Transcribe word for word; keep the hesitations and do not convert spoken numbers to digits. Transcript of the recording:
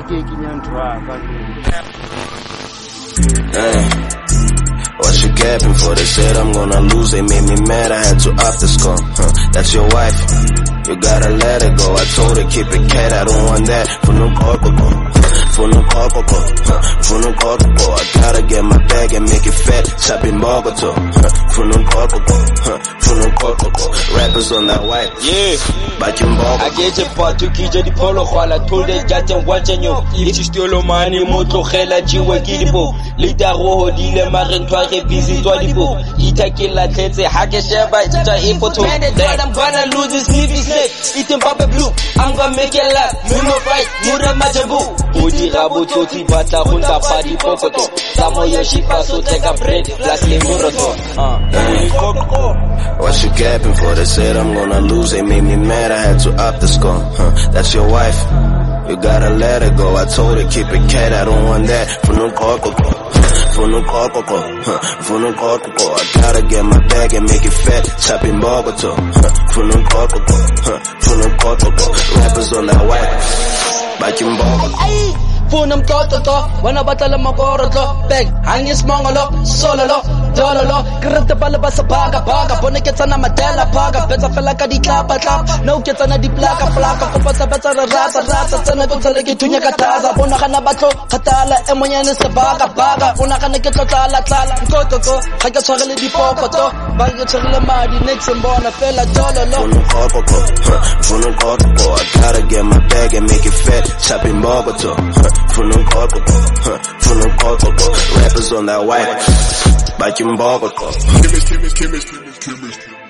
What you capping for? They said I'm gonna lose, they made me mad, I had to up the score. Huh, that's your wife, you gotta let it go. I told her keep it cat, I don't want that. For no coco, for no coco, for no coco. I gotta get my bag and make it fat, chopping Bogota. For no coco, for no coco. Rappers on that white, yeah. Back in Bogota. I get your part to keep the polo while I told the judge and watch you. If you steal money, moto hela jiwa kidibo. Lita roho dile marentwa busy twadibo. Ita kila tete hake sheba ita ipoto. Man, they thought I'm gonna lose this T V set. Eating Papa Blue, I'm gonna make it last. Muno fight, Mura Majabu. Udi rabu toti bata hunta padi pokoto. Samo yoshipa so take a bread, plus limuroto. What you capping for? They said I'm gonna lose, they made me mad, I had to up the score. Huh, that's your wife, you gotta let it go. I told her keep it cat, I don't want that. For no coco, for no coco, for no coco. I gotta get my bag and make it fat, chopping Bogota. For no coco, for no coco. Rappers on that white, back in Bogota. Funam toto, wana batala makoroto, beg, hangis mongolo, sololo, dololo, grita balaba sa paga paga, pone ketsana madela paga, betsa fela ka di klapa klap, no ketsana di plaka plaka, ko patsa betsa rata rata, tsana ko tsale ke tunya ka taza, bona kana batlo, khatala e monyane sa baga baga, ona kana ke tlala tlala, nkoko ko, ga ke tshwarele di popoto, ba ke tshwarele madi next mbona fela dololo. For no coco, I gotta get my bag and make it fat, chopping Bogota. For no coco, for no coco. Rappers on that white, back in Bogota. Chemist, chemist, chemist, chemist, chemist.